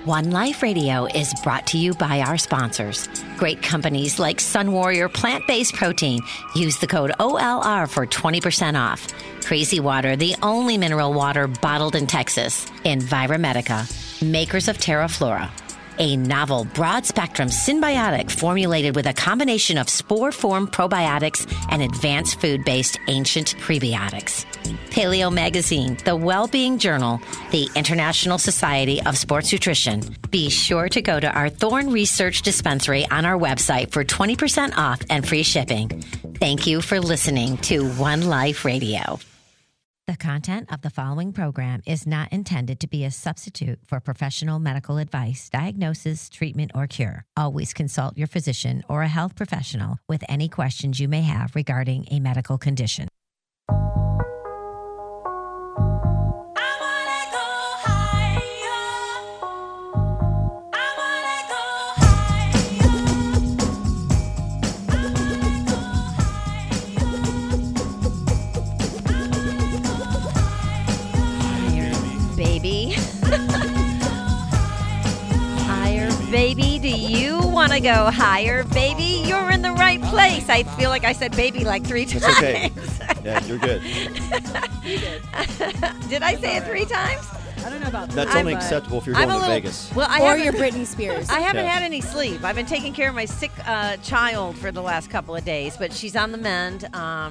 One Life Radio is brought to you by our sponsors. Great companies like Sun Warrior Plant-Based Protein. Use the code OLR for 20% off. Crazy Water, the only mineral water bottled in Texas. Enviromedica, makers of TerraFlora. A novel broad-spectrum symbiotic formulated with a combination of spore-form probiotics and advanced food-based ancient prebiotics. Paleo Magazine, the Wellbeing Journal, the International Society of Sports Nutrition. Be sure to go to our Thorne Research Dispensary on our website for 20% off and free shipping. Thank you for listening to One Life Radio. The content of the following program is not intended to be a substitute for professional medical advice, diagnosis, treatment, or cure. Always consult your physician or a health professional with any questions you may have regarding a medical condition. Baby, do you want to go higher, baby? You're in the right place. I feel like I said baby like 3 times. It's okay. Yeah, you're good. You did. Did I say it 3 times? I don't know about that. That's only acceptable if you're going to Vegas. Well, or you're Britney Spears. I haven't had any sleep. I've been taking care of my sick child for the last couple of days, but she's on the mend.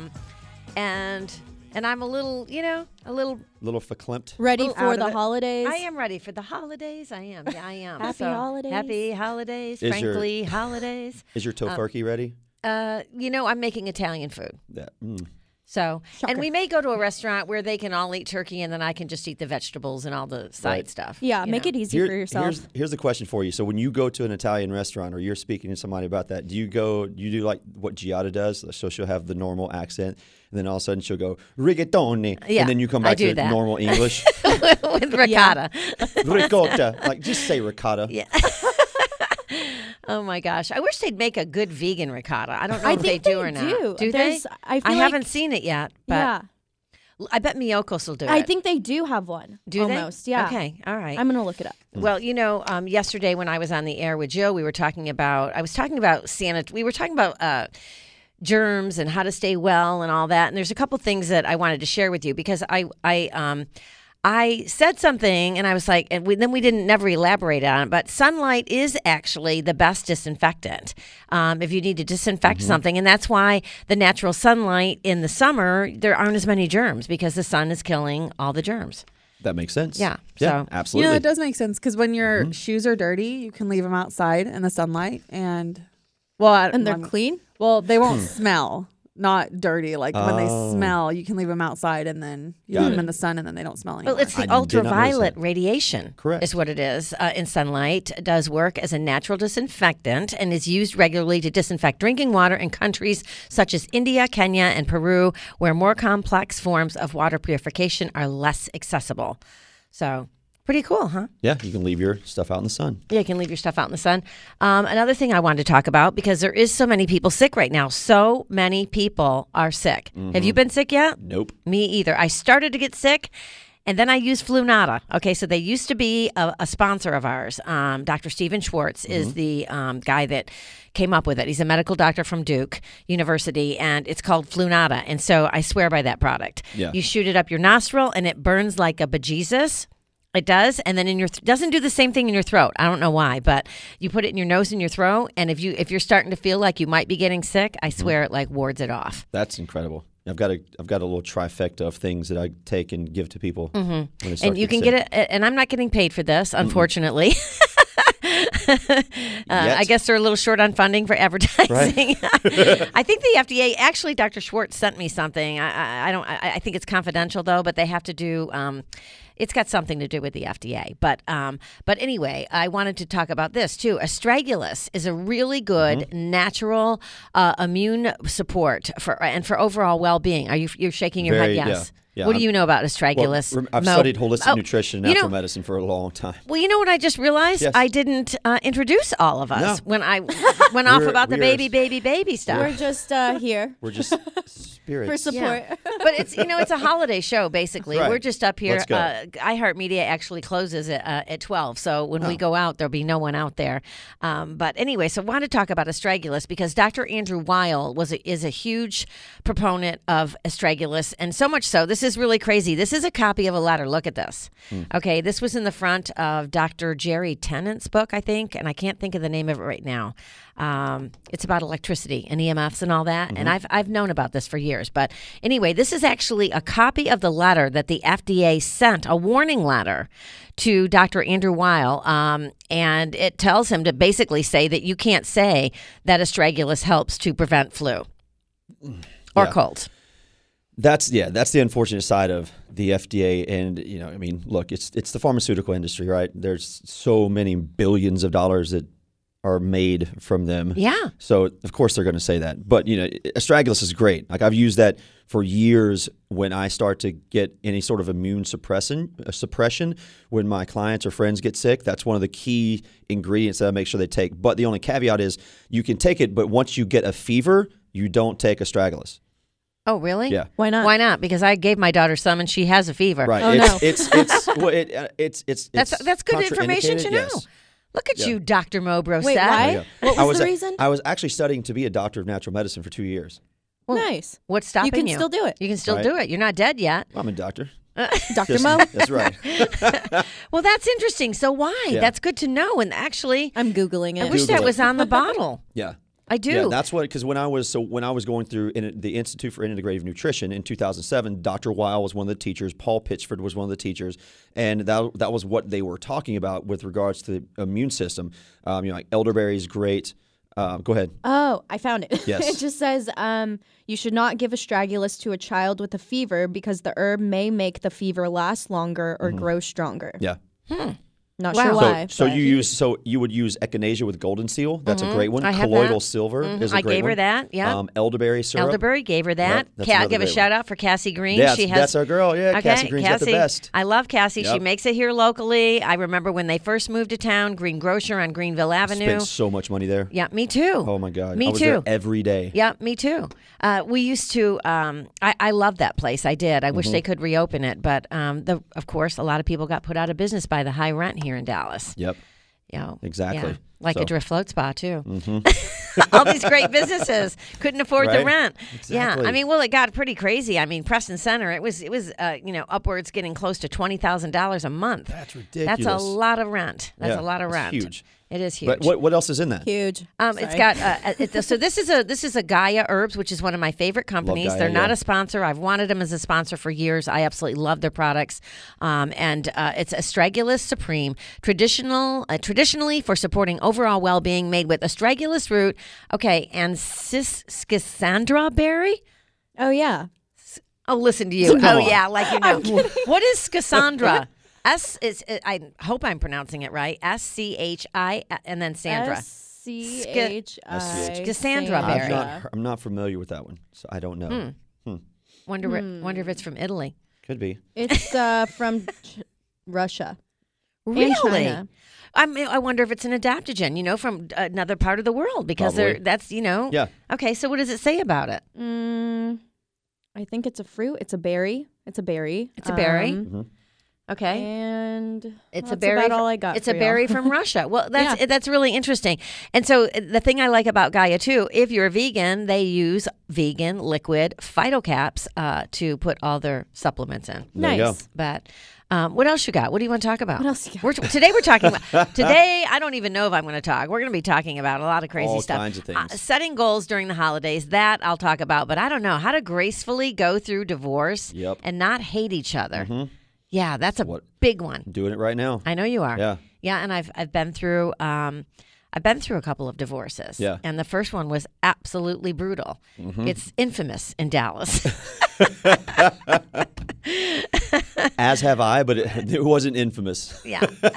And I'm a little, little verklempt. Ready for the holidays? I am ready for the holidays. I am. Yeah, I am. Happy holidays. Happy holidays. Holidays. Is your tofurkey ready? I'm making Italian food. Yeah. So, Shocker. And we may go to a restaurant where they can all eat turkey and then I can just eat the vegetables and all the side stuff. Yeah, make it easy for yourself. Here's the question for you. So when you go to an Italian restaurant or you're speaking to somebody about that, do you do like what Giada does? So she'll have the normal accent and then all of a sudden she'll go, rigatoni. Yeah, and then you come back to normal English. With ricotta. Ricotta. Like, just say ricotta. Yeah. Oh my gosh! I wish they'd make a good vegan ricotta. I don't know I if think they do or not. Do they? I haven't seen it yet, but yeah. I bet Miyokos will do it. I think they do have one. Do almost, they? Yeah. Okay, all right. I'm gonna look it up. Well, yesterday when I was on the air with Joe, we were talking about. We were talking about germs and how to stay well and all that. And there's a couple things that I wanted to share with you because I said something and I was like, and then we didn't never elaborate on it, but sunlight is actually the best disinfectant if you need to disinfect something. And that's why the natural sunlight in the summer, there aren't as many germs because the sun is killing all the germs. That makes sense. Yeah. So, absolutely. It does make sense because when your shoes are dirty, you can leave them outside in the sunlight and they're clean? Well, they won't smell. Not dirty. Like when they smell, you can leave them outside and then you leave them in the sun and then they don't smell anymore. Well, it's the ultraviolet radiation. Correct. Is what it is in sunlight. It does work as a natural disinfectant and is used regularly to disinfect drinking water in countries such as India, Kenya, and Peru, where more complex forms of water purification are less accessible. So pretty cool, huh? Yeah, you can leave your stuff out in the sun. Yeah, you can leave your stuff out in the sun. Another thing I wanted to talk about, because there is so many people sick right now. So many people are sick. Have you been sick yet? Nope. Me either. I started to get sick, and then I used Flunata. Okay, so they used to be a sponsor of ours. Dr. Stephen Schwartz is the guy that came up with it. He's a medical doctor from Duke University, and it's called Flunata. And so I swear by that product. Yeah. You shoot it up your nostril, and it burns like a bejesus. It does, and then doesn't do the same thing in your throat. I don't know why, but you put it in your nose and your throat, and if you're starting to feel like you might be getting sick, I swear it like wards it off. That's incredible. I've got a little trifecta of things that I take and give to people. When they start And you can sick. get it, and I'm not getting paid for this, unfortunately. I guess they're a little short on funding for advertising. Right. I think the FDA, actually, Dr. Schwartz sent me something. I think it's confidential though, but they have to do. It's got something to do with the FDA. But anyway, I wanted to talk about this too. Astragalus is a really good natural immune support for overall well-being. You're shaking your head? Yes. Yeah, What do you know about astragulus? Well, I've studied holistic nutrition and natural medicine for a long time. Well, you know what I just realized? Yes. I didn't introduce all of us when I went off about the baby stuff. We're just here. We're just spirits. For support. Yeah. But it's a holiday show, basically. Right. We're just up here. Let's go. iHeartMedia actually closes at 12, so when we go out, there'll be no one out there. But anyway, so I want to talk about astragalus because Dr. Andrew Weil is a huge proponent of astragalus, and so much so, this is really crazy. This is a copy of a letter. Look at this. Okay, this was in the front of Dr. Jerry Tennant's book, I think, and I can't think of the name of it right now. It's about electricity and EMFs and all that, and I've known about this for years. But anyway, this is actually a copy of the letter that the FDA sent, a warning letter to Dr. Andrew Weil, and it tells him to basically say that you can't say that astragalus helps to prevent flu or colds. That's the unfortunate side of the FDA, and look, it's the pharmaceutical industry, right? There's so many billions of dollars that are made from them. Yeah. So of course they're going to say that. But astragalus is great. Like I've used that for years when I start to get any sort of immune suppression when my clients or friends get sick. That's one of the key ingredients that I make sure they take. But the only caveat is you can take it, but once you get a fever, you don't take astragalus. Oh, really? Yeah. Why not? Why not? Because I gave my daughter some and she has a fever. Right. Oh, no. That's good information to know. Yes. Look at you, Dr. Mobro. Wait, why? What was the reason? I was actually studying to be a doctor of natural medicine for 2 years. Well, nice. What's stopping you? You can still do it. You can still Right. do it. You're not dead yet. I'm a doctor. Dr. Mo? That's right. Well, that's interesting. So why? Yeah. That's good to know. And actually, I'm Googling it. I wish Google that it. was on the bottle. Yeah. I do. Yeah, that's what, because when I was going through the Institute for Integrative Nutrition in 2007, Dr. Weil was one of the teachers, Paul Pitchford was one of the teachers, and that was what they were talking about with regards to the immune system. Like elderberry is great. Go ahead. Oh, I found it. Yes. It just says you should not give astragalus to a child with a fever because the herb may make the fever last longer or grow stronger. Yeah. Not Wow. sure why. So but- you would use echinacea with golden seal. That's a great one. I have Colloidal that. silver is a I great gave one. her that. Yeah. Elderberry syrup. Elderberry gave her that. Yep, that's another Give a great shout one. out for Cassie Green. Yeah, She has, that's our girl. Yeah, okay, Cassie Green's got the best. I love Cassie. She Yep. makes it here locally. I remember when they first moved to town, Green Grocer on Greenville Avenue. Spent so much money there. Yeah, me too. Oh my God. Me I was too. there every day. Yeah, me too. We used to. I loved that place. I did. I wish they could reopen it, but of course, a lot of people got put out of business by the high rent here in Dallas. Yep. Exactly. Yeah. Like So- a Drift Float Spa too. All these great businesses couldn't afford the Right? rent. Exactly. Yeah, I mean, well, it got pretty crazy. I mean, Preston Center, it was upwards getting close to $20,000 a month. That's ridiculous. That's a lot of rent. That's Yeah, a lot of that's rent. huge. It is huge. But what else is in that? Huge. It's got so this is a Gaia Herbs, which is one of my favorite companies. Gaia, They're not yeah. a sponsor. I've wanted them as a sponsor for years. I absolutely love their products. And it's Astragalus Supreme, traditionally for supporting overall well-being, made with astragalus root, okay, and schisandra berry. Oh, yeah. Oh, listen to you. Come Oh on. yeah, like you know. What is schisandra? I hope I'm pronouncing it right. SCHI and then Sandra. SCHI. Cassandra berry. I'm not familiar with that one, so I don't know. Wonder if it's from Italy. Could be. It's from Russia. And Really? China. I wonder if it's an adaptogen, from another part of the world because Probably. Yeah. Okay, so what does it say about it? I think it's a fruit. It's a berry. It's a berry. It's a berry. Okay. And It's that's a berry. about all I got. It's for a berry y'all. from Russia. Well, Yeah. that's really interesting. And so the thing I like about Gaia too, if you're a vegan, they use vegan liquid phytocaps to put all their supplements in. There you go. Nice. But what else you got? What do you want to talk about? What else you got? Today we're talking about. Today I don't even know if I'm going to talk. We're going to be talking about a lot of crazy All stuff. kinds of things. Setting goals during the holidays. That I'll talk about. But I don't know how to gracefully go through divorce Yep. and not hate each other. Yeah, that's a big one. Doing it right now. I know you are. Yeah. Yeah, and I've been through a couple of divorces. Yeah. And the first one was absolutely brutal. It's infamous in Dallas. As have I, but it wasn't infamous. Yeah. but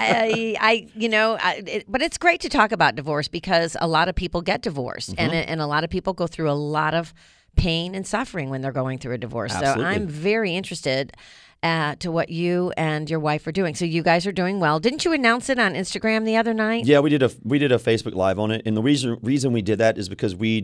it's great to talk about divorce because a lot of people get divorced and a lot of people go through a lot of pain and suffering when they're going through a divorce. Absolutely. So I'm very interested to what you and your wife are doing. So you guys are doing well. Didn't you announce it on Instagram the other night? Yeah, we did a Facebook Live on it, and the reason we did that is because we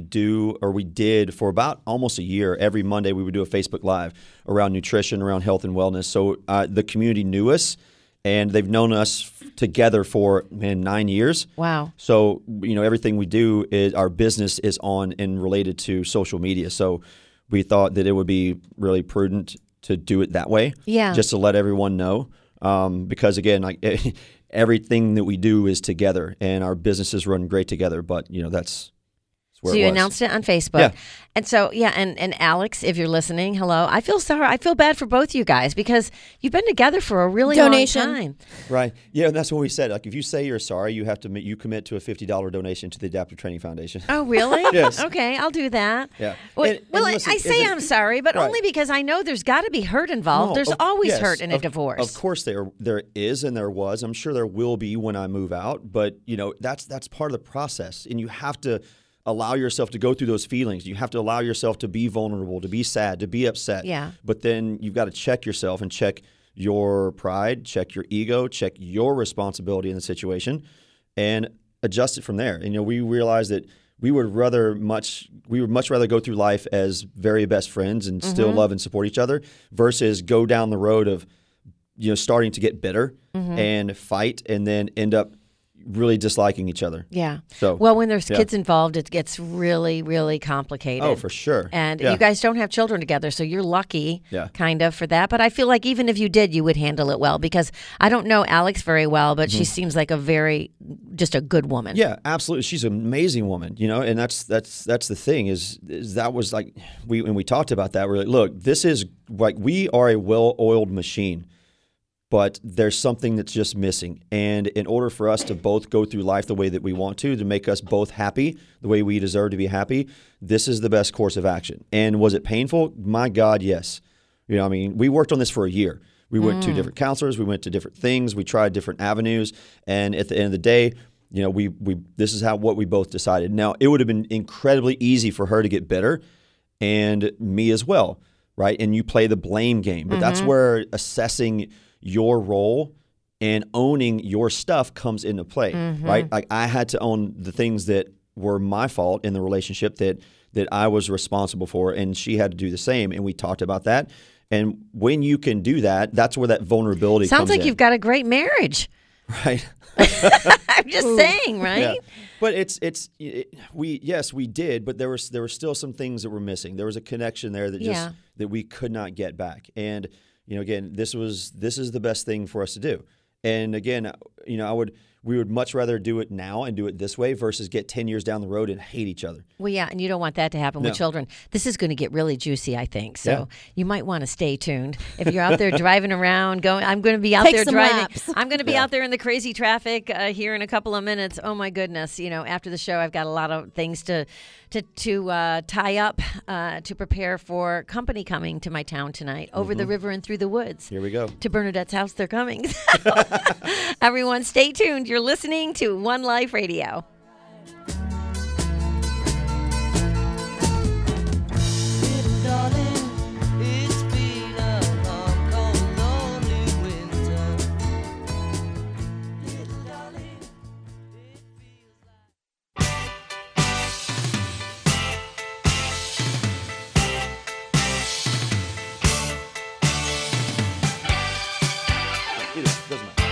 did for about almost a year. Every Monday we would do a Facebook Live around nutrition, around health and wellness. So the community knew us, and they've known us together for 9 years. Wow. So everything we do is our business is on and related to social media. So we thought that it would be really prudent to do it that way. Yeah. Just to let everyone know. Because again, everything that we do is together, and our businesses run great together. But that's where So it you was. announced it on Facebook. Yeah. And so, and Alex, if you're listening, hello. I feel sorry. I feel bad for both you guys because you've been together for a really Donation. long time. Right. Yeah, and that's what we said. Like, if you say you're sorry, you have to commit to a $50 donation to the Adaptive Training Foundation. Oh, really? Yes. Okay, I'll do that. Yeah. Well, And listen, I say is it- I'm sorry, but Right. only because I know there's got to be hurt involved. No, There's always yes, hurt in a divorce. Of course there is, and there was. I'm sure there will be when I move out. But that's part of the process, and you have to allow yourself to go through those feelings. You have to allow yourself to be vulnerable, to be sad, to be upset. Yeah. But then you've got to check yourself and check your pride, check your ego, check your responsibility in the situation, and adjust it from there. And we realized that we would much rather go through life as very best friends and still love and support each other versus go down the road of starting to get bitter and fight and then end up really disliking each other. Yeah. So well, when there's yeah. kids involved, it gets really, really complicated. Oh, for sure. And Yeah. you guys don't have children together, so you're lucky, Yeah. kind of, for that. But I feel like even if you did, you would handle it well because I don't know Alex very well, but she seems like just a good woman. Yeah, absolutely. She's an amazing woman, and that's the thing is that was like when we talked about that, we're like, look, this is like we are a well-oiled machine, but there's something that's just missing. And in order for us to both go through life the way that we want to make us both happy, the way we deserve to be happy, this is the best course of action. And was it painful? My God, yes. We worked on this for a year. We went to different counselors. We went to different things. We tried different avenues. And at the end of the day, this is what we both decided. Now, it would have been incredibly easy for her to get bitter and me as well, right? And you play the blame game. But that's where assessing your role and owning your stuff comes into play, right? Like I had to own the things that were my fault in the relationship that I was responsible for, and she had to do the same. And we talked about that. And when you can do that, that's where that vulnerability Sounds comes like in. you've got a great marriage. Right. I'm just saying, right? Yeah. But we did, but there were still some things that were missing. There was a connection there that that we could not get back. And again, this is the best thing for us to do. And again, we would much rather do it now and do it this way versus get 10 years down the road and hate each other. Well, yeah, and you don't want that to happen with No. children. This is going to get really juicy, I think. So Yeah. you might want to stay tuned. If you're out there driving around, I'm going to be out Take there some driving. laps. I'm going to be out there in the crazy traffic here in a couple of minutes. Oh my goodness! After the show, I've got a lot of things to tie up to prepare for company coming to my town tonight, over the river and through the woods. Here we go. To Bernadette's house, they're coming. Everyone, stay tuned. You're listening to One Life Radio. Doesn't matter.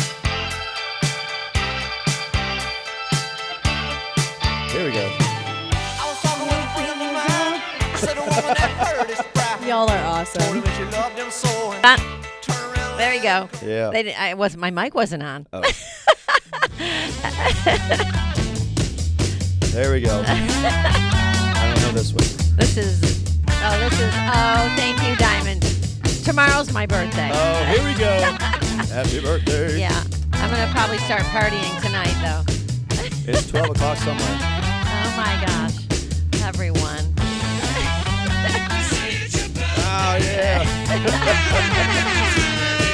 Here we go. Y'all are awesome. There you go. Yeah. My mic wasn't on. Oh. There we go. I don't know this one. Thank you, Diamond. Tomorrow's my birthday. Oh, here we go. Happy birthday. Yeah. I'm going to probably start partying tonight, though. It's 12 o'clock somewhere. Oh, my gosh. Everyone. Oh, yeah.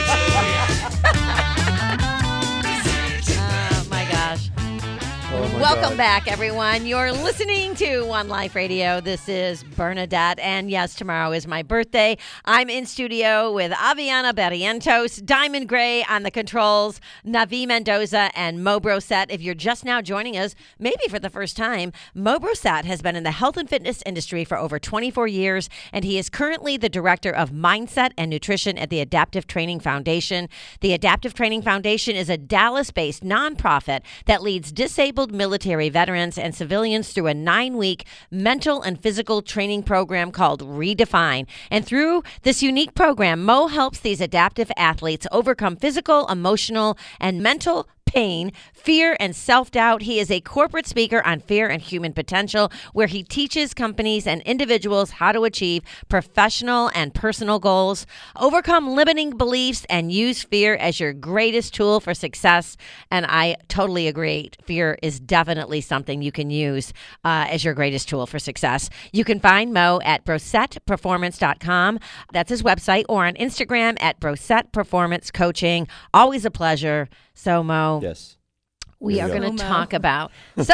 Oh, my gosh. Oh, my Welcome Welcome back, everyone. You're listening to One Life Radio. This is Bernadette, and yes, tomorrow is my birthday. I'm in studio with Aviana Barrientos, Diamond Gray on the controls, Navi Mendoza, and Mo Brosette. If you're just now joining us, maybe for the first time, Mo Brosette has been in the health and fitness industry for over 24 years, and he is currently the director of mindset and nutrition at the Adaptive Training Foundation. The Adaptive Training Foundation is a Dallas-based nonprofit that leads disabled military veterans and civilians through a 9-week mental and physical training program called Redefine. And through this unique program, Mo helps these adaptive athletes overcome physical, emotional, and mental pain, fear, and self-doubt. He is a corporate speaker on fear and human potential, where he teaches companies and individuals how to achieve professional and personal goals, overcome limiting beliefs, and use fear as your greatest tool for success. And I totally agree. Fear is definitely something you can use as your greatest tool for success. You can find Mo at brosetteperformance.com. That's his website, or on Instagram at Brosette Performance Coaching. Always a pleasure. So, Mo, Yes. we are There going we to go. talk about,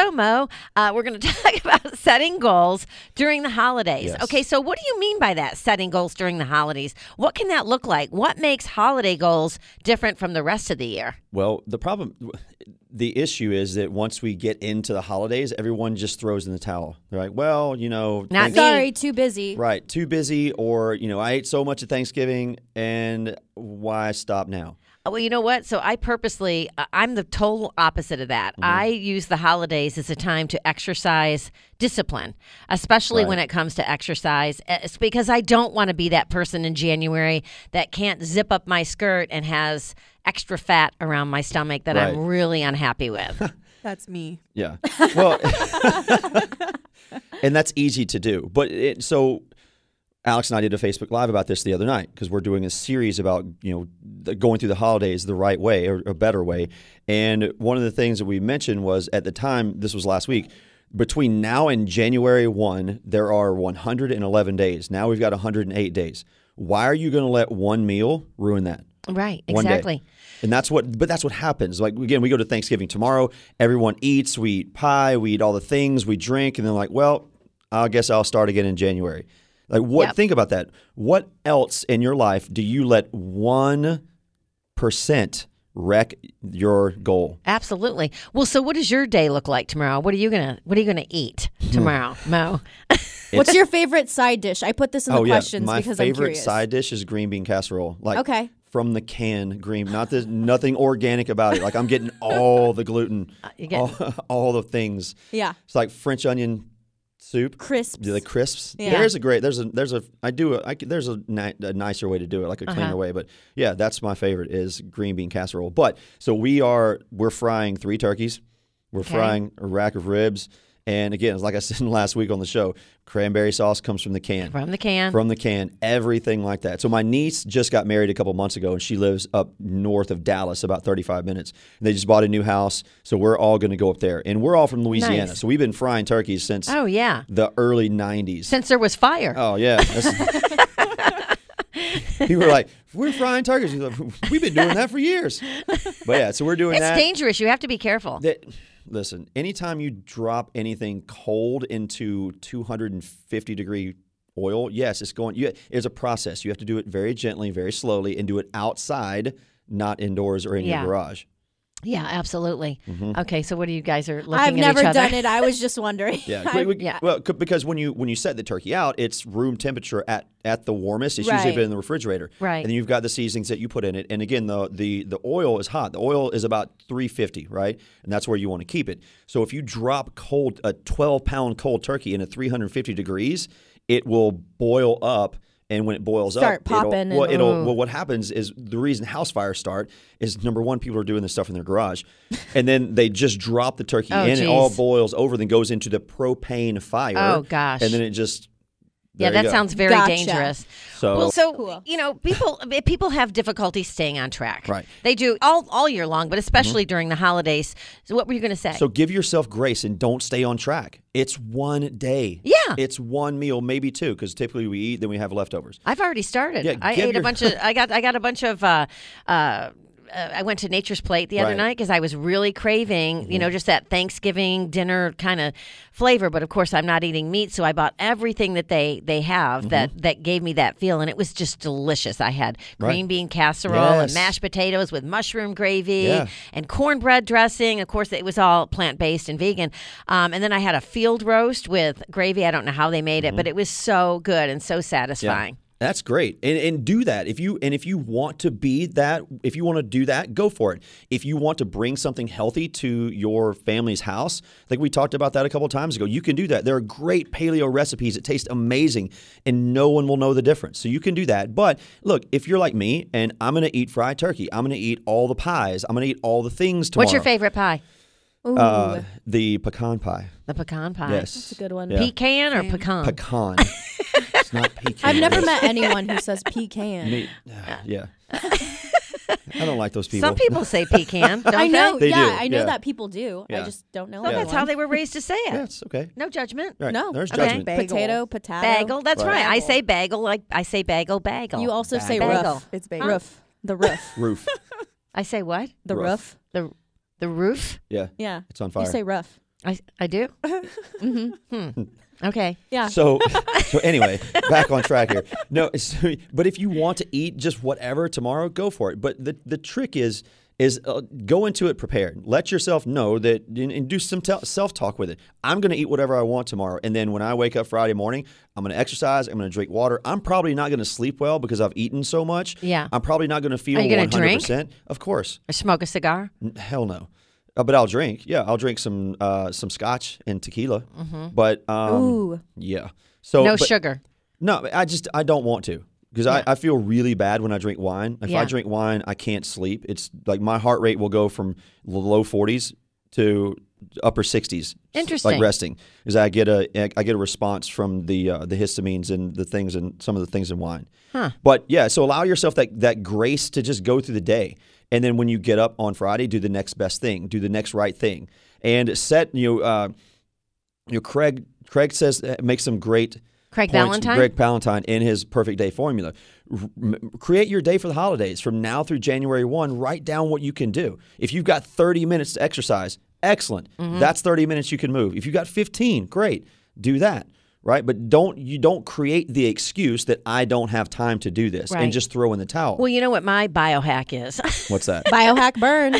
we're going to talk about setting goals during the holidays. Yes. Okay, so what do you mean by that, setting goals during the holidays? What can that look like? What makes holiday goals different from the rest of the year? Well, the issue is that once we get into the holidays, everyone just throws in the towel. They're like, well, Not thanks- me. Sorry, too busy. right, too busy, or, I ate so much at Thanksgiving, and why stop now? Well, you know what? So I purposely, I'm the total opposite of that. Mm-hmm. I use the holidays as a time to exercise discipline, especially when Right. it comes to exercise. It's because I don't want to be that person in January that can't zip up my skirt and has extra fat around my stomach that I'm Right. really unhappy with. That's me. Yeah. Well, and that's easy to do. But so Alex and I did a Facebook Live about this the other night because we're doing a series about, going through the holidays the right way or a better way. And one of the things that we mentioned was at the time, this was last week, between now and January 1, there are 111 days. Now we've got 108 days. Why are you going to let one meal ruin that? Right, One day. exactly. And that's what happens. Like, again, we go to Thanksgiving tomorrow. Everyone eats. We eat pie. We eat all the things. We drink. And then like, well, I guess I'll start again in January. Like, what? Yep. Think about that. What else in your life do you let 1% wreck your goal? Absolutely. Well, so what does your day look like tomorrow? What are you gonna eat tomorrow, Mo? What's your favorite side dish? I put this in the questions My because I'm favorite curious. side dish is green bean casserole. Like, Okay. from the can, green. Nothing organic about it. Like, I'm getting all the gluten, You get- all the things. Yeah. It's like French onion soup. Crisps. The crisps. Yeah. There's a nicer way to do it, like a cleaner way. But yeah, that's my favorite is green bean casserole. But so we're frying 3 turkeys. We're frying a rack of ribs. And again, like I said last week on the show, cranberry sauce comes from the can. From the can. From the can, everything like that. So my niece just got married a couple months ago, and she lives up north of Dallas, about 35 minutes. And they just bought a new house, so we're all going to go up there. And we're all from Louisiana, Nice. so we've been frying turkeys since Oh, yeah. the early 90s. Since there was fire. Oh, yeah. People are like, we're frying turkeys. Like, we've been doing that for years. But yeah, so we're doing It's that. dangerous. You have to be careful. Listen, anytime you drop anything cold into 250-degree oil, yes, it's a process. You have to do it very gently, very slowly, and do it outside, not indoors or in Yeah. your garage. Yeah, absolutely. Okay, so what do you guys are looking I've at never each other? done it. I was just wondering. Yeah, Yeah. Well, because when you set the turkey out, it's room temperature at the warmest. It's usually Right. been in the refrigerator, Right. And then you've got the seasonings that you put in it. And again, the oil is hot. The oil is about 350, right? And that's where you want to keep it. So if you drop a 12-pound cold turkey into 350 degrees, it will boil up. And when it boils Start up, popping well, what happens is the reason house fires start is, number one, people are doing this stuff in their garage, and then they just drop the turkey Oh, in, and all geez. boils over, then goes into the propane fire. Oh, gosh. And then it just Yeah, there you that go. sounds very Gotcha. dangerous. So- well, so Cool. people have difficulty staying on track. Right. They do all year long, but especially during the holidays. So, what were you going to say? So give yourself grace and don't stay on track. It's one day. Yeah. It's one meal, maybe 2, because typically we eat, then we have leftovers. I've already started. Yeah, I give ate a bunch of. I got a bunch of I went to Nature's Plate the other Right. night because I was really craving, just that Thanksgiving dinner kind of flavor. But of course, I'm not eating meat, so I bought everything that they have that gave me that feel, and it was just delicious. I had green bean casserole and Yes. mashed potatoes with mushroom gravy Yeah. and cornbread dressing. Of course, it was all plant-based and vegan. And then I had a field roast with gravy. I don't know how they made it, but it was so good and so satisfying. That's great. And do that. If you want to be that, if you want to do that, go for it. If you want to bring something healthy to your family's house, I think we talked about that a couple of times ago. You can do that. There are great paleo recipes that taste amazing and no one will know the difference. So you can do that. But look, if you're like me and I'm going to eat fried turkey, I'm going to eat all the pies, I'm going to eat all the things tomorrow. What's your favorite pie? Ooh, The pecan pie. The pecan pie. Yes. that's a good one. Yeah. Pecan or pecan? Pecan. It's not pecan. I've never It's met anyone who says pecan. me. Yeah. I don't like those people. Some people say pecan, don't I know. They yeah, do, I know yeah. that people do. I Yeah. just don't know. Well, that's anyone. how they were raised to say it. Yeah, it's okay. No judgment. Right. No. There's Okay. judgment. Bagel. Potato, potato. Bagel. That's Right. right. I Bagel. say bagel like I say bagel. You also say Bagel. roof. It's bagel. Roof. The roof. Roof. I say what? The Roof. roof. The roof? Yeah. Yeah. It's on fire. You say rough. I do? Okay. Yeah. So anyway, back on track here. No, but if you want to eat just whatever tomorrow, go for it. But the trick is go into it prepared. Let yourself know that and do some self-talk with it. I'm going to eat whatever I want tomorrow. And then when I wake up Friday morning, I'm going to exercise. I'm going to drink water. I'm probably not going to sleep well because I've eaten so much. Yeah. I'm probably not going to feel Are you gonna 100%. drink? Of course. Or smoke a cigar? Hell no. But I'll drink. Yeah, I'll drink some scotch and tequila. But Ooh. yeah. So No but- sugar. No, I don't want to because I feel really bad when I drink wine. If Yeah. I drink wine, I can't sleep. It's like my heart rate will go from low 40s to upper 60s. Interesting. Like resting, because I get a response from the histamines and the things and some of the things in wine. Huh. But yeah, so allow yourself that grace to just go through the day, and then when you get up on Friday, do the next best thing, do the next right thing, and set Craig says make some great. Craig points. Ballantyne? Greg Ballantyne in his Perfect Day formula. Create your day for the holidays from now through January 1. Write down what you can do. If you've got 30 minutes to exercise, excellent. That's 30 minutes you can move. If you've got 15, great. Do that. Right? But you don't create the excuse that I don't have time to do this Right. and just throw in the towel. Well, you know what my biohack is? What's that? Biohack burn.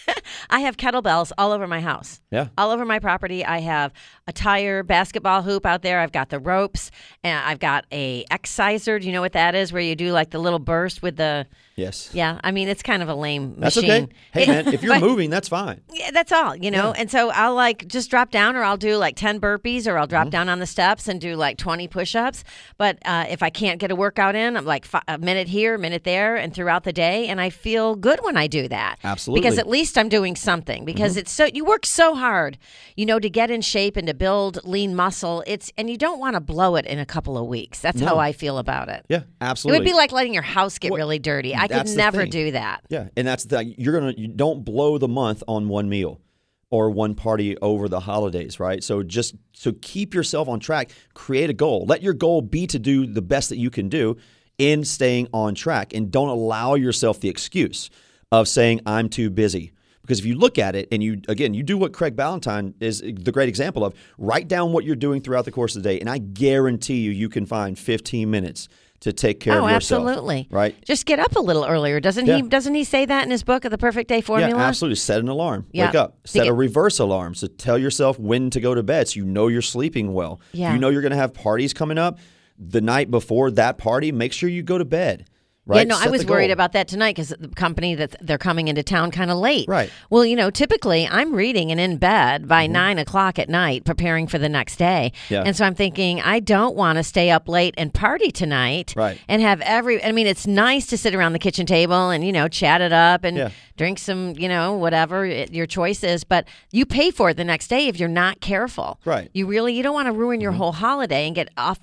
I have kettlebells all over my house. Yeah. All over my property. I have a tire basketball hoop out there. I've got the ropes, and I've got a exerciser. Do you know what that is? Where you do like the little burst with the Yes. yeah. I mean, it's kind of a lame That's machine. okay. Hey, man, if you're But- moving, that's fine. Yeah, that's all, And so I'll like just drop down, or I'll do like 10 burpees, or I'll drop down on the steps and do like 20 push-ups. But if I can't get a workout in, I'm like a minute here, a minute there, and throughout the day, and I feel good when I do that. Absolutely. Because at least I'm doing something. Because it's so you work so hard, to get in shape and to build lean muscle. And you don't want to blow it in a couple of weeks. That's how I feel about it. Yeah, It absolutely. would be like letting your house get really dirty. I could that's the never thing. do that. Yeah, and that's you don't blow the month on one meal or one party over the holidays, right? So keep yourself on track, create a goal. Let your goal be to do the best that you can do in staying on track, and don't allow yourself the excuse of saying I'm too busy. Because if you look at it and you do what Craig Ballantyne is the great example of, write down what you're doing throughout the course of the day, and I guarantee you can find 15 minutes to take care of yourself. Absolutely. Right? Just get up a little earlier. Doesn't he say that in his book of the Perfect Day Formula? Yeah, absolutely. Set an alarm. Yeah. Wake up. Set Begin- a reverse alarm. So tell yourself when to go to bed so you know you're sleeping well. Yeah. You know you're going to have parties coming up. The night before that party, make sure you go to bed. Right? Yeah, no, I Set was the worried goal. about that tonight because the company that they're coming into town kind of late. Right. Well, typically I'm reading and in bed by Mm-hmm. 9 o'clock at night, preparing for the next day. Yeah. And so I'm thinking, I don't want to stay up late and party tonight. Right. And have it's nice to sit around the kitchen table and, chat it up and Yeah. drink some, whatever your choice is. But you pay for it the next day if you're not careful. Right. You don't want to ruin your whole holiday and get off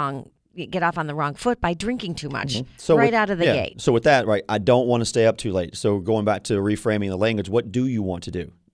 on the wrong foot by drinking too much out of the gate. So with that, right, I don't want to stay up too late. So going back to reframing the language, what do you want to do?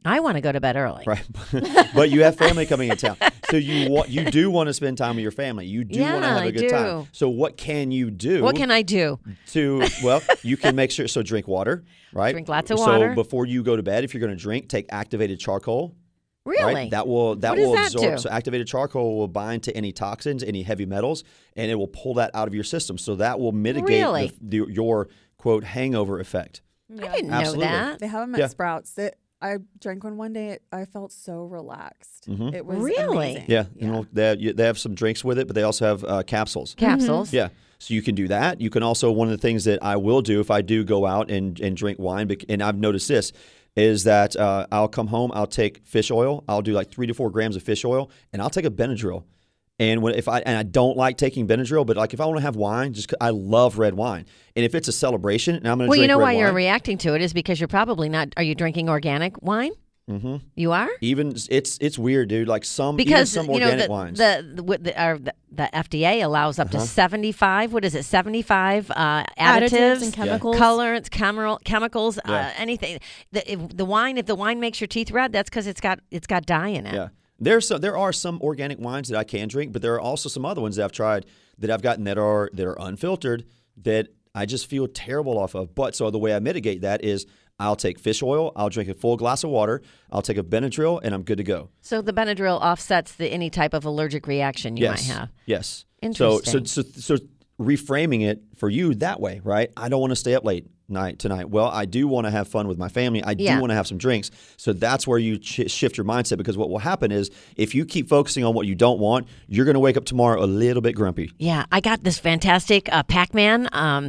I want to go to bed early. Right. But you have family coming in town. So you do want to spend time with your family. You do want to have a good time. So what can you do? What can I do? Well, you can make sure, so drink water, right? Drink lots of water. So before you go to bed, if you're going to drink, take activated charcoal. Really? Right? That will does absorb. that do? So activated charcoal will bind to any toxins, any heavy metals, and it will pull that out of your system. So that will mitigate your quote hangover effect. I didn't Absolutely. know that. They have them at Sprouts. I drank one day. I felt so relaxed. Mm-hmm. It was Really? amazing. Yeah, you know, they have some drinks with it, but they also have capsules. Capsules. Yeah. So you can do that. You can also, one of the things that I will do if I do go out and drink wine, and I've noticed this, is that I'll come home, I'll take fish oil, I'll do like 3 to 4 grams of fish oil, and I'll take a Benadryl. And I don't like taking Benadryl, but like if I want to have wine, I love red wine. And if it's a celebration, and I'm going to drink red wine. Well, you know why you're reacting to it is because you're probably not. Are you drinking organic wine? Mm-hmm. You are. Even it's weird, dude. Like some organic wines. The FDA allows up to 75. What is it? 75 additives and chemicals, colorants, chemicals, anything. If the wine makes your teeth red, that's because it's got dye in it. Yeah. There are some organic wines that I can drink, but there are also some other ones that I've tried that I've gotten that are unfiltered that I just feel terrible off of. But so the way I mitigate that is I'll take fish oil, I'll drink a full glass of water, I'll take a Benadryl, and I'm good to go. So the Benadryl offsets any type of allergic reaction you might have. Yes. Interesting. So reframing it for you that way, right? I don't want to stay up late tonight. Well, I do want to have fun with my family. I do want to have some drinks. So that's where you shift your mindset, because what will happen is if you keep focusing on what you don't want, you're going to wake up tomorrow a little bit grumpy. Yeah, I got this fantastic Pac-Man.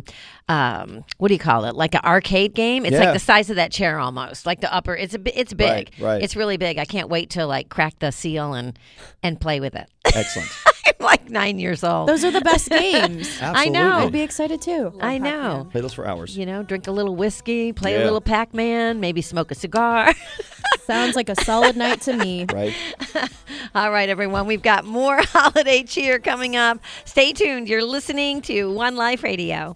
What do you call it? Like an arcade game. It's like the size of that chair almost. Like the upper. It's big. Right. It's really big. I can't wait to like crack the seal and play with it. Excellent. I'm like 9 years old. Those are the best games. Absolutely. I know. I'd be excited too. I know. Play those for hours. You know, drink a little whiskey, play a little Pac-Man, maybe smoke a cigar. Sounds like a solid night to me. Right. All right, everyone. We've got more holiday cheer coming up. Stay tuned. You're listening to One Life Radio.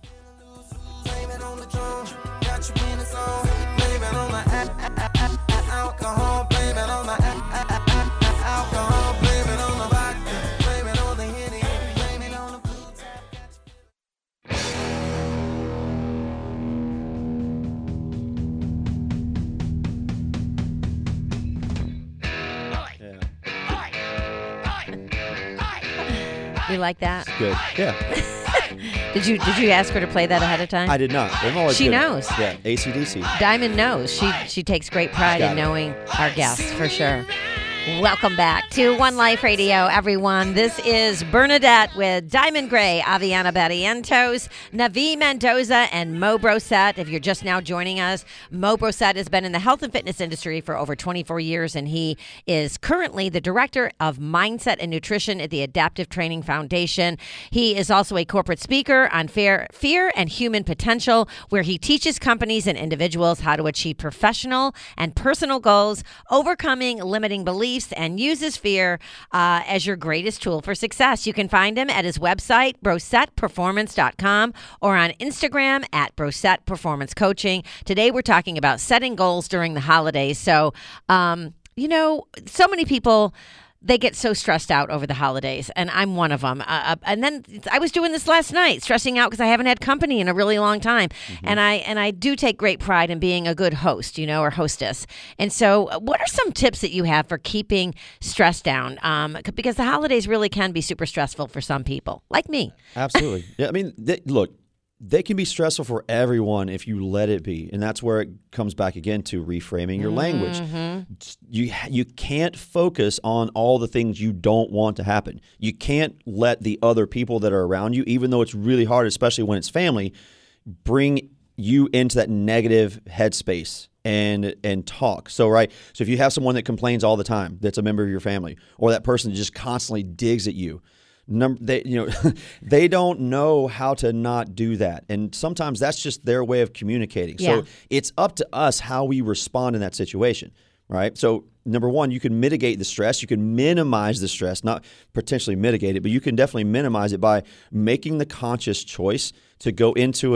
You like that? Good. Yeah. Did you ask her to play that ahead of time? I did not. I'm always She good. knows. Yeah. AC/DC. Diamond knows. She takes great pride in knowing our guests, for sure. Welcome back to One Life Radio, everyone. This is Bernadette with Diamond Gray, Aviana Barrientos, Navi Mendoza, and Mo Brosette. If you're just now joining us, Mo Brosette has been in the health and fitness industry for over 24 years, and he is currently the Director of Mindset and Nutrition at the Adaptive Training Foundation. He is also a corporate speaker on fear and human potential, where he teaches companies and individuals how to achieve professional and personal goals, overcoming limiting beliefs, and uses fear as your greatest tool for success. You can find him at his website, brosetteperformance.com, or on Instagram at Brosette Performance Coaching. Today, we're talking about setting goals during the holidays. So, so many people, they get so stressed out over the holidays, and I'm one of them. And then I was doing this last night, stressing out because I haven't had company in a really long time. Mm-hmm. And I do take great pride in being a good host, or hostess. And so what are some tips that you have for keeping stress down? Because the holidays really can be super stressful for some people, like me. Absolutely. Yeah, I mean, look, they can be stressful for everyone if you let it be. And that's where it comes back again to reframing your language. You can't focus on all the things you don't want to happen. You can't let the other people that are around you, even though it's really hard, especially when it's family, bring you into that negative headspace and talk. So if you have someone that complains all the time, that's a member of your family, or that person that just constantly digs at you, they don't know how to not do that. And sometimes that's just their way of communicating. Yeah. So it's up to us how we respond in that situation, right? So number one, you can mitigate the stress. You can minimize the stress, not potentially mitigate it, but you can definitely minimize it by making the conscious choice to go into it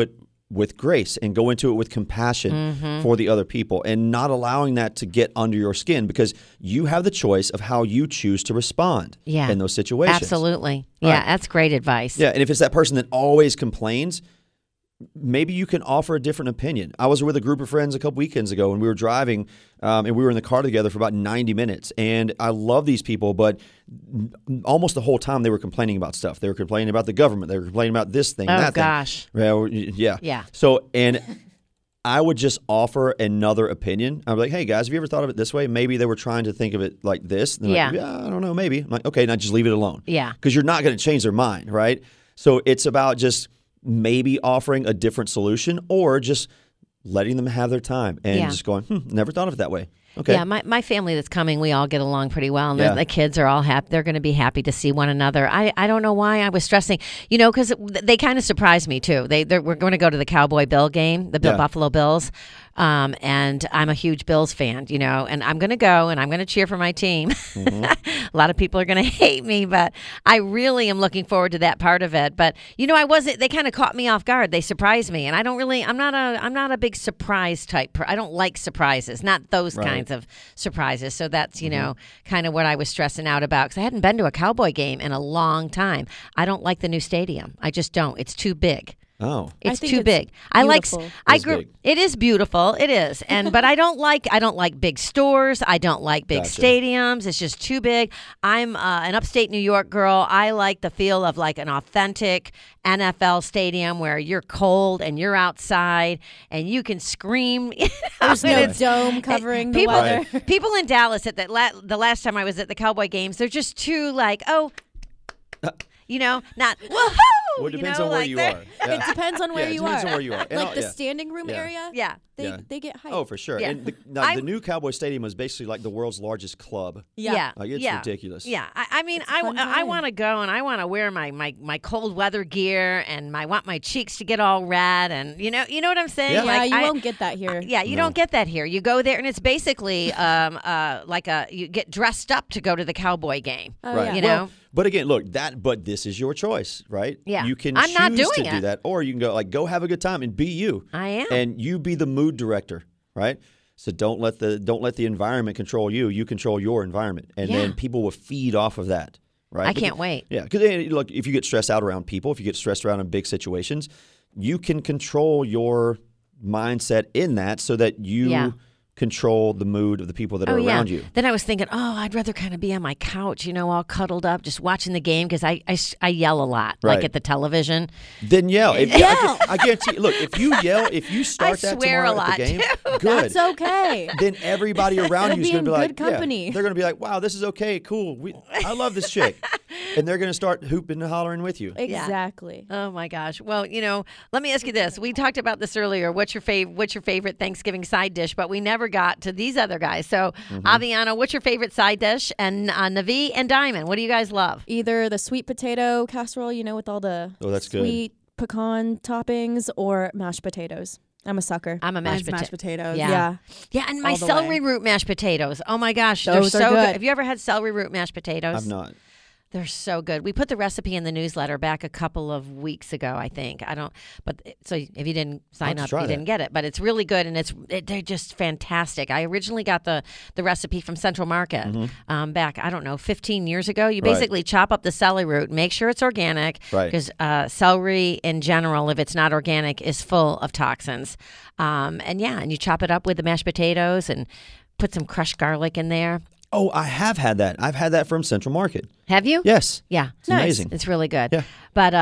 with grace and go into it with compassion for the other people, and not allowing that to get under your skin, because you have the choice of how you choose to respond in those situations. Absolutely. Yeah, Right. that's great advice. Yeah, and if it's that person that always complains, maybe you can offer a different opinion. I was with a group of friends a couple weekends ago, and we were driving, and we were in the car together for about 90 minutes. And I love these people, but almost the whole time they were complaining about stuff. They were complaining about the government. They were complaining about this thing, that gosh. thing. Well, yeah. Yeah. So, and I would just offer another opinion. I'm like, hey, guys, have you ever thought of it this way? Maybe they were trying to think of it like this. And they're like, yeah, I don't know, maybe. I'm like, okay, now just leave it alone. Yeah. Because you're not going to change their mind, right? So it's about just maybe offering a different solution, or just letting them have their time and just going, never thought of it that way. Okay. Yeah, my family that's coming, we all get along pretty well. And the kids are all happy. They're going to be happy to see one another. I don't know why I was stressing, because they kind of surprised me too. We're going to go to the Cowboy Bill game, the Buffalo Bills. And I'm a huge Bills fan, and I'm going to go and I'm going to cheer for my team. A lot of people are going to hate me, but I really am looking forward to that part of it. But, they kind of caught me off guard. They surprised me. And I'm not a big surprise type. I don't like surprises, not those kinds of surprises. So that's, kind of what I was stressing out about, because I hadn't been to a Cowboy game in a long time. I don't like the new stadium. I just don't. It's too big. Oh, it's too big. It is beautiful. It is. But I don't like big stores. I don't like big stadiums. It's just too big. I'm an upstate New York girl. I like the feel of like an authentic NFL stadium where you're cold and you're outside and you can scream. There's no dome covering the weather. People in Dallas at the last time I was at the Cowboy games, they're just too like, not woohoo. Well, it depends on where you are. Yeah. It depends on where you are. It depends on where you are. Like the standing room area. Yeah. They get hyped. Oh, for sure. Yeah. And the new Cowboy Stadium is basically like the world's largest club. Yeah. Like, it's ridiculous. Yeah. I want to go and I want to wear my cold weather gear, and I want my cheeks to get all red, and you know what I'm saying? Yeah. Like, you won't get that here. You don't get that here. You go there and it's basically you get dressed up to go to the Cowboy game. Right. You know? But again, look, but this is your choice, right? Yeah. You can I'm not choose doing to do it. that, or you can go have a good time and be you. I am. And you be the mood director, right? So don't let the environment control you. You control your environment, and then people will feed off of that, right? I can't wait. Yeah, because look, if you get stressed out around people, if you get stressed around in big situations, you can control your mindset in that, so that you control the mood of the people that are around you. Then I was thinking, I'd rather kind of be on my couch, all cuddled up, just watching the game, because I yell a lot, like at the television. Then yell. I guarantee. Look, if you start that tomorrow at the game, good. That's okay. Then everybody around you is going to be like, good company. they're going to be like, wow, this is okay, cool. I love this chick, and they're going to start hooping and hollering with you. Exactly. Oh my gosh. Well, let me ask you this. We talked about this earlier. What's your favorite Thanksgiving side dish? But we never got to these other guys. So, Aviana, what's your favorite side dish? And Navi and Diamond, what do you guys love? Either the sweet potato casserole, with all the sweet pecan toppings, or mashed potatoes. I'm a sucker. I'm a mashed potatoes. Yeah, and my celery root mashed potatoes. Oh my gosh, those they're are so good. Have you ever had celery root mashed potatoes? I've not. They're so good. We put the recipe in the newsletter back a couple of weeks ago, I think. So if you didn't sign up, you didn't get it. But it's really good, and they're just fantastic. I originally got the recipe from Central Market back, 15 years ago. You basically chop up the celery root, make sure it's organic, because celery in general, if it's not organic, is full of toxins. And you chop it up with the mashed potatoes and put some crushed garlic in there. Oh, I have had that. I've had that from Central Market. Have you? Yes. Yeah. It's amazing. It's really good. Yeah. But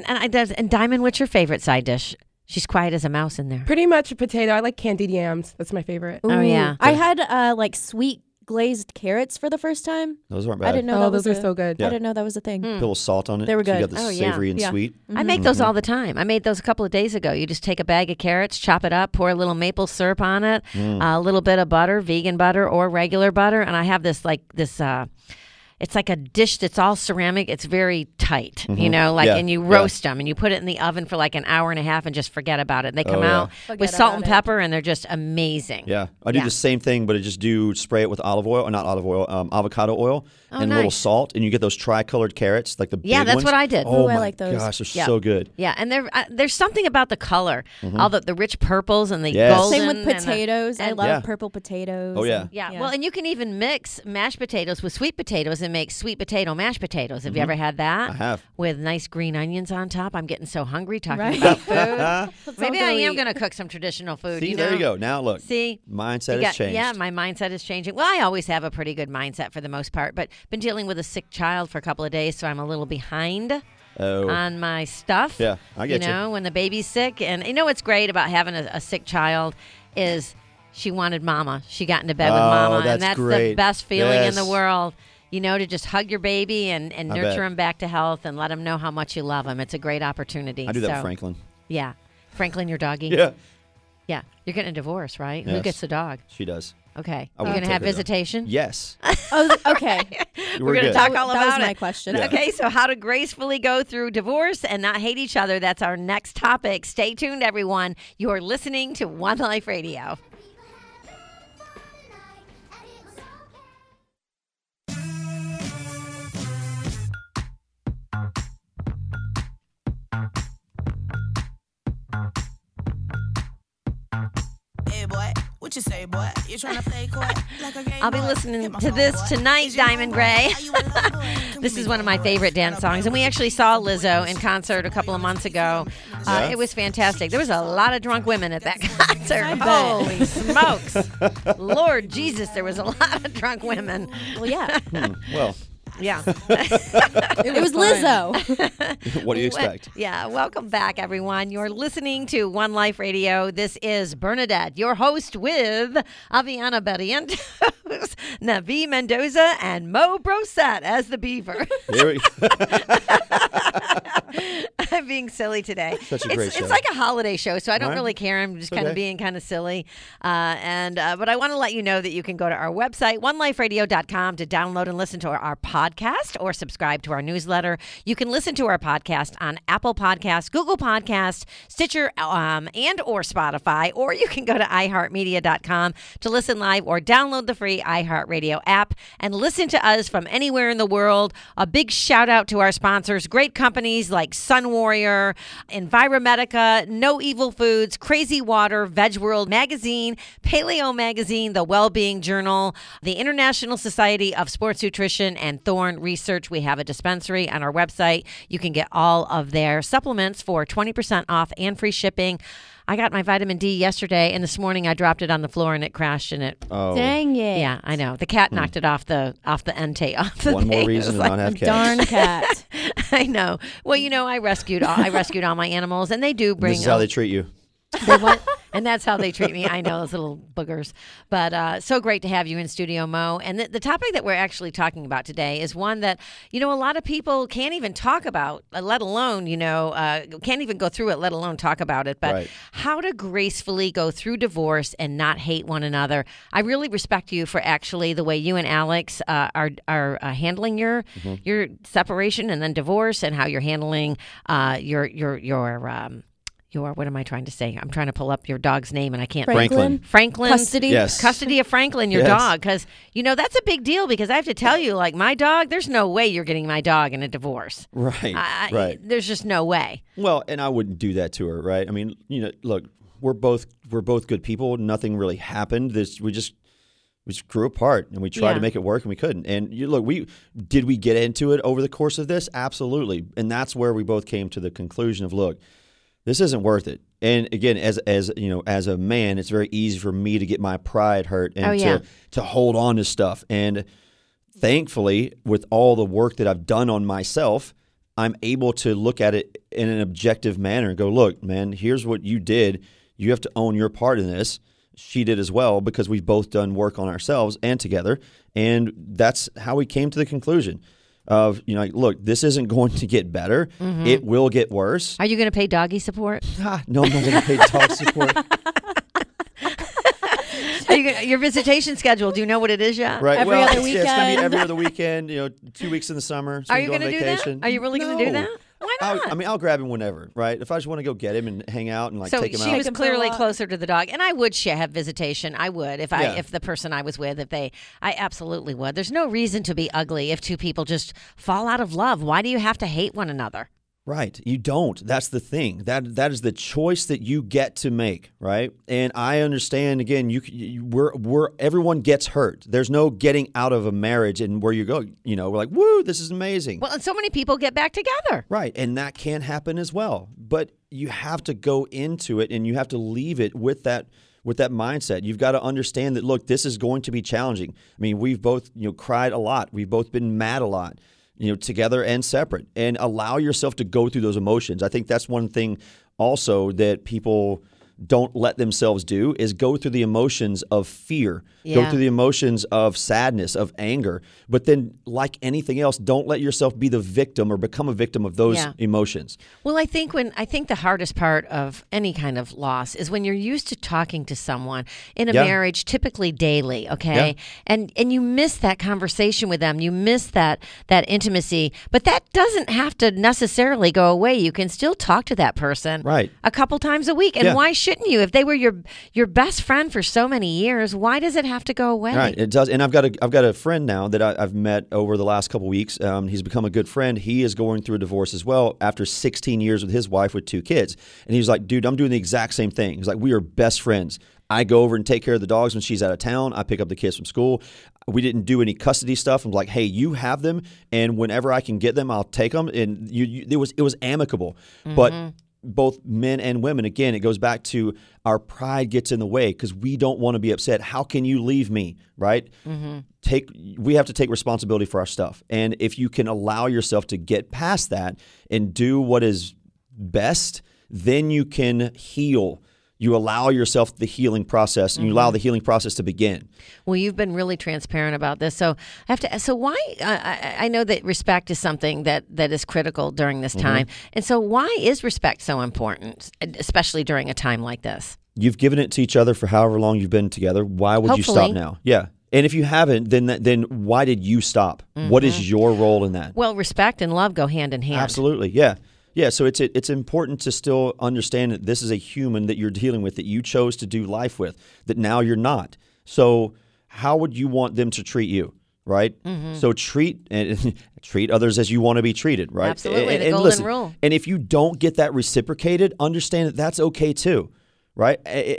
and Diamond, what's your favorite side dish? She's quiet as a mouse in there. Pretty much a potato. I like candied yams. That's my favorite. Ooh. Oh yeah. I had sweet glazed carrots for the first time. Those weren't bad. I didn't know those are so good. I didn't know that was a thing. Put a little salt on it. They were So you good. got the savory and sweet. I make those all the time. I made those a couple of days ago. You just take a bag of carrots, chop it up, pour a little maple syrup on it, a little bit of butter, vegan butter or regular butter, and I have this it's like a dish that's all ceramic. It's very tight, you know, Yeah. and you roast them and you put it in the oven for like an hour and a half and just forget about it. They come out with Forget salt about and it. pepper and they're just amazing. Yeah, I do the same thing, but I just do spray it with avocado oil, and a little nice. salt, and you get those tricolored carrots, like the big Yeah, that's ones. what I did. Oh Ooh, I my like those. gosh, they're Yeah. so good. Yeah, and there's something about the color, all the rich purples and the Yes. golden. Same with and the- potatoes. I love Yeah. purple potatoes. Oh, yeah. and- Yeah. Well, and you can even mix mashed potatoes with sweet potatoes and make sweet potato mashed potatoes. Have you ever had that? I have. With nice green onions on top. I'm getting so hungry talking Right. about food. Maybe all I go am eat. going to cook some traditional food. See, you know? there you go. Now look, See, mindset You has changed. Yeah, my mindset is changing. Well, I always have a pretty good mindset for the most part, but been dealing with a sick child for a couple of days, so I'm a little behind Oh, on my stuff. Yeah, I get you. You know, when the baby's sick. And you know what's great about having a sick child is she wanted mama. She got into bed with mama. that's And that's the great. best feeling in the Yes. world. You know, to just hug your baby and nurture bet. him back to health and let him know how much you love him. It's a great opportunity. I do that So, with Franklin. Yeah. Franklin, your doggy? Yeah, Yeah. You're getting a divorce, right? Who Yes. gets the dog? she does. Okay. I You're would going to take have her, though. visitation? Yes, Oh, okay. We're going to good. talk all that about was it. my question. Yeah. Okay, so how to gracefully go through divorce and not hate each other. That's our next topic. Stay tuned, everyone. You're listening to One Life Radio. Hey boy, what you say, boy? You trying to play coy like a game I'll be boy? listening Hit my to phone, this boy. tonight, Is your Diamond homeboy? Gray. Are you a little boy? Come This give is me one of my some favorite boy. dance songs, and we actually saw Lizzo in concert a couple of months ago. It was fantastic. There was a lot of drunk women at that concert. Holy smokes. Lord Jesus, there was a lot of drunk women. Well, yeah. well, Yeah. It was Lizzo. what do you expect? Yeah, welcome back, everyone. You're listening to One Life Radio. This is Bernadette, your host with Aviana Barrientos, Navi Mendoza, and Mo Brosette as the beaver. Here we I'm being silly today. Such a great show. It's like a holiday show, so I don't Right. really care. I'm just kind of Okay. being kind of silly. But I want to let you know that you can go to our website, oneliferadio.com, to download and listen to our podcast or subscribe to our newsletter. You can listen to our podcast on Apple Podcasts, Google Podcasts, Stitcher, and or Spotify, or you can go to iHeartMedia.com to listen live or download the free iHeartRadio app and listen to us from anywhere in the world. A big shout out to our sponsors, great companies like Sun Warrior, Enviromedica, No Evil Foods, Crazy Water, Veg World Magazine, Paleo Magazine, The Wellbeing Journal, the International Society of Sports Nutrition, and Thorne Research. We have a dispensary on our website. You can get all of their supplements for 20% off and free shipping. I got my vitamin D yesterday, and this morning I dropped it on the floor and it crashed and it. Oh, Dang it. Yeah, I know. The cat knocked it off the end off the one more thing. It reason was to not have cats. Darn cat. I know. Well, you know, I rescued all my animals, and they do bring. This is how they treat you. They want, and that's how they treat me. I know, those little boogers. But so great to have you in studio, Mo. And the topic that we're actually talking about today is one that, you know, a lot of people can't even talk about, let alone, can't even go through it, let alone talk about it. But Right. how to gracefully go through divorce and not hate one another. I really respect you for actually the way you and Alex are handling your separation and then divorce, and how you're handling your what am I trying to say? I'm trying to pull up your dog's name and I can't. Franklin. Franklin. Custody. Yes. Custody of Franklin, your Yes. dog. Because, you know, that's a big deal, because I have to tell you, like, my dog, there's no way you're getting my dog in a divorce. Right. right. There's just no way. Well, and I wouldn't do that to her, right? I mean, look, we're both good people. Nothing really happened. We just grew apart, and we tried Yeah. to make it work, and we couldn't. And look, we get into it over the course of this? Absolutely. And that's where we both came to the conclusion of, look, this isn't worth it. And again, as a man, it's very easy for me to get my pride hurt and to hold on to stuff. And thankfully, with all the work that I've done on myself, I'm able to look at it in an objective manner and go, look, man, here's what you did. You have to own your part in this. She did as well, because we've both done work on ourselves and together. And that's how we came to the conclusion of, look, this isn't going to get better. Mm-hmm. It will get worse. Are you going to pay doggy support? No, I'm not going to pay dog support. Your visitation schedule, do you know what it is yet? Right. Every well, other it's going to be weekend. every other weekend. 2 weeks in the summer. So Are we you go on going to do that? vacation. Are you really going to do No. that? Why not? I'll grab him whenever, right? If I just want to go get him and hang out and So take him she out. was him for a clearly walk. closer to the dog, and I would have visitation. I would if Yeah. if the person I was with, I absolutely would. There's no reason to be ugly if two people just fall out of love. Why do you have to hate one another? Right. You don't. That's the thing. That is the choice that you get to make, right? And I understand, again, everyone gets hurt. There's no getting out of a marriage and where you go, we're like, woo, this is amazing. Well, and so many people get back together. Right. And that can happen as well. But you have to go into it and you have to leave it with that mindset. You've got to understand that, look, this is going to be challenging. I mean, we've both, cried a lot. We've both been mad a lot. Together and separate, and allow yourself to go through those emotions. I think that's one thing also that people don't let themselves do is go through the emotions of fear, go Yeah. through the emotions of sadness, of anger. But then, like anything else, don't let yourself be the victim or become a victim of those Yeah. emotions. Well, I think the hardest part of any kind of loss is when you're used to talking to someone in a Yeah. marriage, typically daily, okay? And you miss that conversation with them. You miss that intimacy. But that doesn't have to necessarily go away. You can still talk to that person Right. a couple times a week. And Yeah. why shouldn't you? If they were your best friend for so many years, why does it have to go away? Right, it does, and I've got a friend now that I've met over the last couple weeks. He's become a good friend. He is going through a divorce as well after 16 years with his wife with 2 kids. And he's like, dude, I'm doing the exact same thing. He's like, we are best friends. I go over and take care of the dogs when she's out of town. I pick up the kids from school. We didn't do any custody stuff. I'm like, hey, you have them, and whenever I can get them, I'll take them. And it was amicable, but. Both men and women, again, it goes back to our pride gets in the way because we don't want to be upset. How can you leave me, right? We have to take responsibility for our stuff. And if you can allow yourself to get past that and do what is best, then you can heal. You allow yourself the healing process, and you allow the healing process to begin. Well, you've been really transparent about this. So I have to. So why? I know that respect is something that is critical during this time. And so why is respect so important, especially during a time like this? You've given it to each other for however long you've been together. Why would you stop Hopefully. now? Yeah. And if you haven't, then why did you stop? What is your role in that? Well, respect and love go hand in hand. Absolutely, yeah. Yeah, so it's important to still understand that this is a human that you're dealing with, that you chose to do life with, that now you're not. So how would you want them to treat you, right? So treat others as you want to be treated, right? Absolutely, the and golden listen, rule. And if you don't get that reciprocated, understand that that's okay too, right?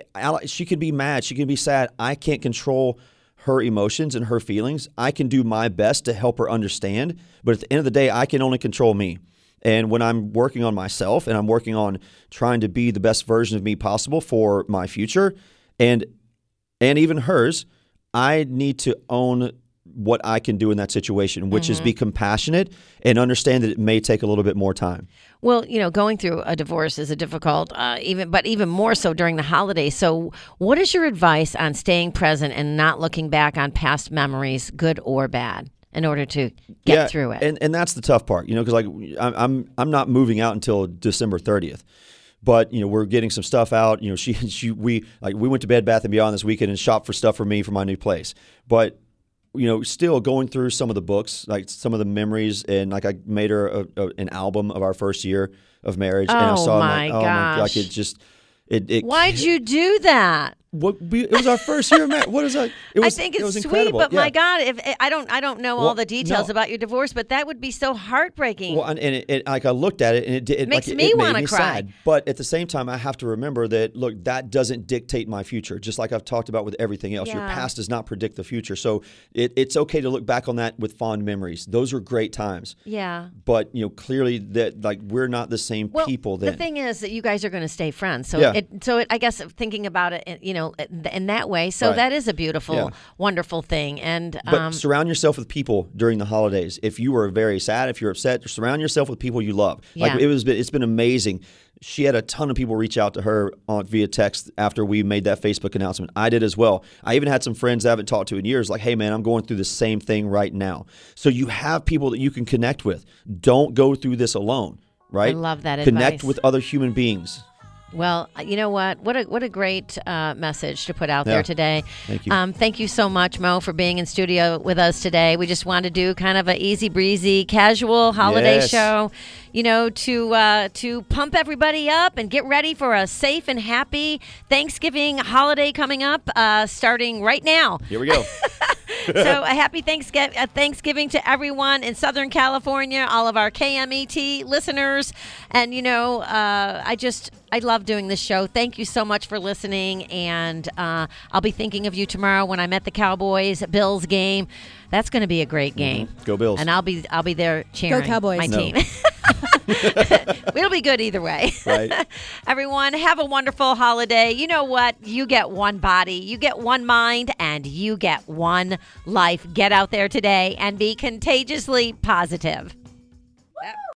She can be mad, she can be sad. I can't control her emotions and her feelings. I can do my best to help her understand, but at the end of the day, I can only control me. And when I'm working on myself and I'm working on trying to be the best version of me possible for my future and even hers, I need to own what I can do in that situation, which is be compassionate and understand that it may take a little bit more time. Well, going through a divorce is a difficult, even more so during the holidays. So what is your advice on staying present and not looking back on past memories, good or bad, in order to get through it? And that's the tough part, because like I'm not moving out until December 30th. But we're getting some stuff out. We went to Bed Bath & Beyond this weekend and shopped for stuff for me for my new place. But still going through some of the books, like some of the memories, and like I made her an album of our first year of marriage, and I saw my gosh. like it just it. Why'd you do that? It was our first year of marriage. What is that? I think it's sweet, incredible. but Yeah. my God, if I don't know all Well, the details no. about your divorce, but that would be so heartbreaking. Well, and it like I looked at it, and it Makes like, me it made wanna me cry. sad. But at the same time, I have to remember that look, that doesn't dictate my future. Just like I've talked about with everything else, your Yeah. past does not predict the future. So it's okay to look back on that with fond memories. Those were great times. Yeah. But clearly that like we're not the same Well, people. Then the thing is that you guys are going to stay friends. So Yeah. I guess thinking about it, in that way. So Right. that is a beautiful, Yeah. wonderful thing. And But surround yourself with people during the holidays. If you are very sad, if you're upset, surround yourself with people you love. Like Yeah. it's been amazing. She had a ton of people reach out to her via text after we made that Facebook announcement. I did as well. I even had some friends I haven't talked to in years like, hey, man, I'm going through the same thing right now. So you have people that you can connect with. Don't go through this alone, right? I love that Connect advice. with other human beings. Well, you know what? What a great message to put out there today. Thank you. Thank you so much, Mo, for being in studio with us today. We just wanted to do kind of an easy breezy, casual holiday show, to pump everybody up and get ready for a safe and happy Thanksgiving holiday coming up, starting right now. Here we go. So a happy Thanksgiving to everyone in Southern California, all of our KMET listeners. And, I love doing this show. Thank you so much for listening. And I'll be thinking of you tomorrow when I'm at the Cowboys-Bills game. That's going to be a great game. Mm-hmm. Go Bills. And I'll be there cheering Go Cowboys. my team. It'll be good either way. Right. Everyone, have a wonderful holiday. You know what? You get one body, you get one mind, and you get one life. Get out there today and be contagiously positive.